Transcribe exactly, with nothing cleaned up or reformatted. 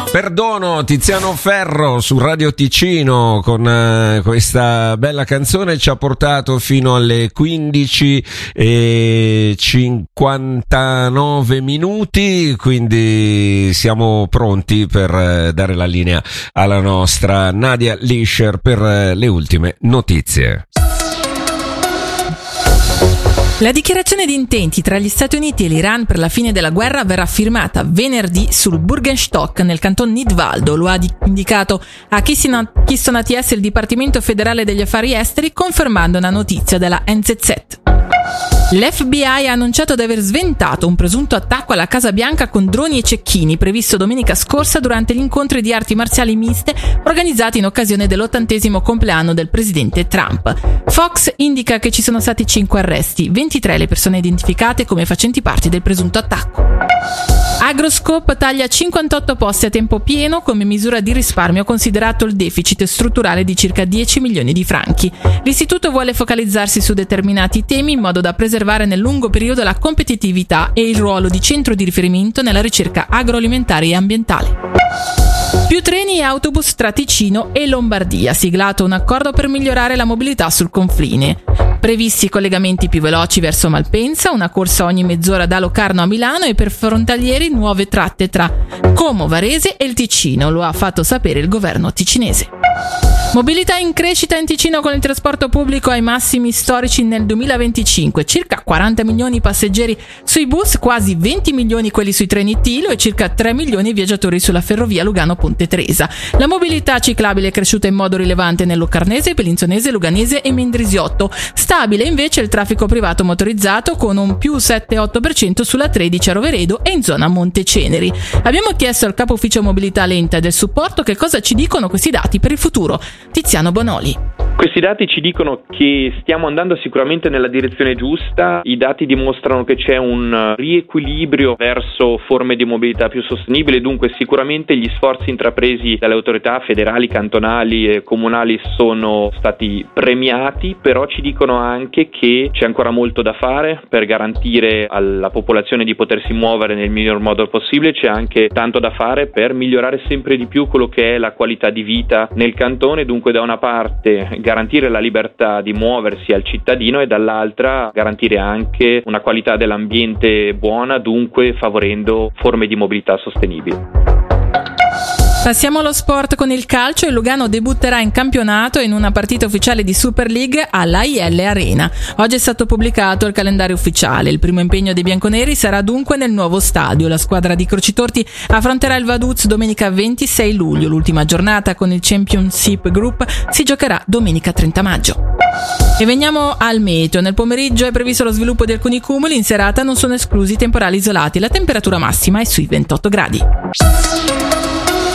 Perdono, Tiziano Ferro su Radio Ticino con uh, questa bella canzone ci ha portato fino alle quindici e cinquantanove minuti, quindi siamo pronti per uh, dare la linea alla nostra Nadia Lischer per uh, le ultime notizie. La dichiarazione di intenti tra gli Stati Uniti e l'Iran per la fine della guerra verrà firmata venerdì sul Burgenstock nel canton Nidwaldo, lo ha indicato a Keystone A T S il Dipartimento Federale degli Affari Esteri, confermando una notizia della N Z Z. L'F B I ha annunciato di aver sventato un presunto attacco alla Casa Bianca con droni e cecchini previsto domenica scorsa durante gli incontri di arti marziali miste organizzati in occasione dell'ottantesimo compleanno del presidente Trump. Fox indica che ci sono stati cinque arresti, ventitré le persone identificate come facenti parte del presunto attacco. Agroscope taglia cinquantotto posti a tempo pieno come misura di risparmio considerato il deficit strutturale di circa dieci milioni di franchi. L'istituto vuole focalizzarsi su determinati temi in modo da preservare nel lungo periodo la competitività e il ruolo di centro di riferimento nella ricerca agroalimentare e ambientale. Più treni e autobus tra Ticino e Lombardia, siglato un accordo per migliorare la mobilità sul confine. Previsti collegamenti più veloci verso Malpensa, una corsa ogni mezz'ora da Locarno a Milano e per frontalieri nuove tratte tra Como, Varese e il Ticino, lo ha fatto sapere il governo ticinese. Mobilità in crescita in Ticino con il trasporto pubblico ai massimi storici nel duemilaventicinque, circa quaranta milioni passeggeri sui bus, quasi venti milioni quelli sui treni Tilo e circa tre milioni viaggiatori sulla ferrovia Lugano-Ponte Tresa. La mobilità ciclabile è cresciuta in modo rilevante nel Locarnese, Bellinzonese, Luganese e Mendrisiotto. Stabile invece il traffico privato motorizzato con un più sette otto per cento sulla tredici a Roveredo e in zona Monteceneri. Abbiamo chiesto al capo ufficio mobilità lenta e del supporto che cosa ci dicono questi dati per il futuro. Tiziano Bonoli. Questi dati ci dicono che stiamo andando sicuramente nella direzione giusta. I dati dimostrano che c'è un riequilibrio verso forme di mobilità più sostenibili, dunque sicuramente gli sforzi intrapresi dalle autorità federali, cantonali e comunali sono stati premiati, però ci dicono anche che c'è ancora molto da fare per garantire alla popolazione di potersi muovere nel miglior modo possibile. C'è anche tanto da fare per migliorare sempre di più quello che è la qualità di vita nel cantone, dunque da una parte garantire la libertà di muoversi al cittadino e dall'altra garantire anche una qualità dell'ambiente buona, dunque favorendo forme di mobilità sostenibili. Passiamo allo sport con il calcio. Il Lugano debutterà in campionato in una partita ufficiale di Super League all'A I L Arena. Oggi è stato pubblicato il calendario ufficiale. Il primo impegno dei bianconeri sarà dunque nel nuovo stadio. La squadra di Crocitorti affronterà il Vaduz domenica ventisei luglio. L'ultima giornata con il Championship Group si giocherà domenica trenta maggio. E veniamo al meteo. Nel pomeriggio è previsto lo sviluppo di alcuni cumuli, in serata non sono esclusi temporali isolati. La temperatura massima è sui ventotto gradi.